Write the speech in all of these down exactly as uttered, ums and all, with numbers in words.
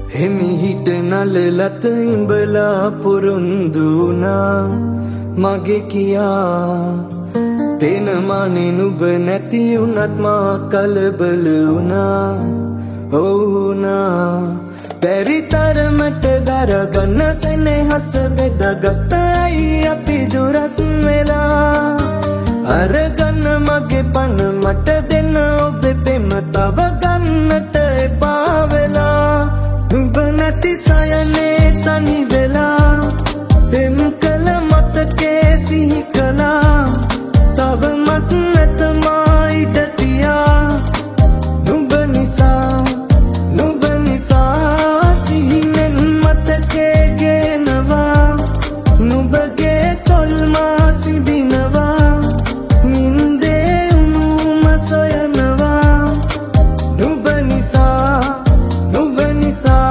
හිමිහිට නලලත ඉඹලා පුරුන්දුනා මගේ කියා පේනමානේ නුඹ නැති උනත් මා කලබල වුණා ඕනා පෙරිතරමට දරගන්න සෙනෙහස බෙදගත්තයි අපි දුරස් වෙලා අරගන්න මගේ පණ මට දෙන්න ඔබේ පෙම තව ගන්නට එපා වෙලා නුඹ නැති සයනේ තනි වෙලා පෙම් කළ මතකේ සිහි කළා තව මත් නැත මා ඉඩ තියා නුඹ නිසා නුඹ නිසා සිහිනෙන් මතකේ ගෙනවා නුඹගේ තොල් මා සිබිනවා නින්දේ උණුම සොයනවා නුඹ නිසා නුඹ නිසා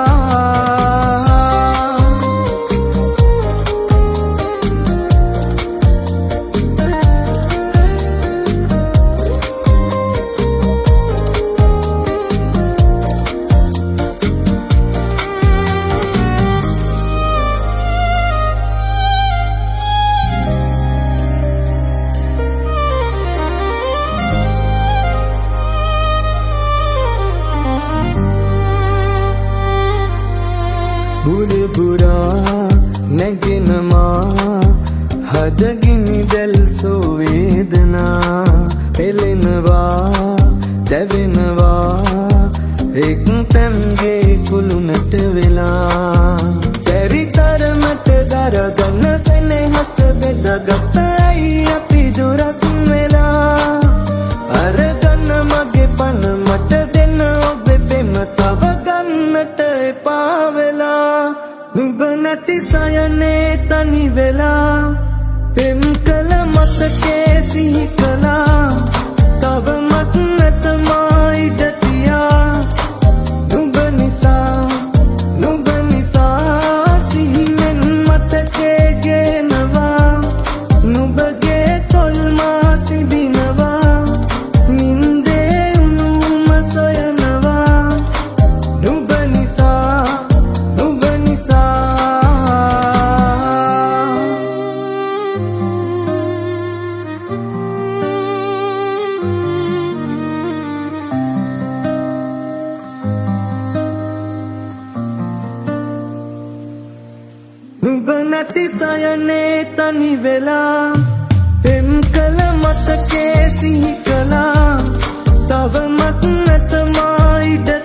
බුදුපුරා නැගෙනමා හදගිනි දැල් සෝවේදනා පෙළෙනවා දැවෙනවා එක් තැන්ගේ කුළුණට වෙලා පෙරිතරමට දරගන්න සෙනෙහස බෙදගත්තයි අපි දුරස් වෙලා අරගන්න මගේ පණ මට දෙන්න ඔබේ පෙම තව ගන්නට එපා වෙලා නුඹ නැති සයනේ තනි වෙලා පෙම් කළ මතකේ සිහි කළා තව මත් නැත මා ඉඩ තියා නුඹ නිසා නුඹ නිසා සිහිනෙන් මතකේ ගෙනවා නුඹගේ තොල් මා සිබිනවා නින්දේ උණුම සොයනවා නුඹ නිසා නුඹ නිසා නුඹ නැති සයනේ තනි වෙලා පෙම් කළ මතකේ සිහි කළා තව මත් නැත මා ඉඩ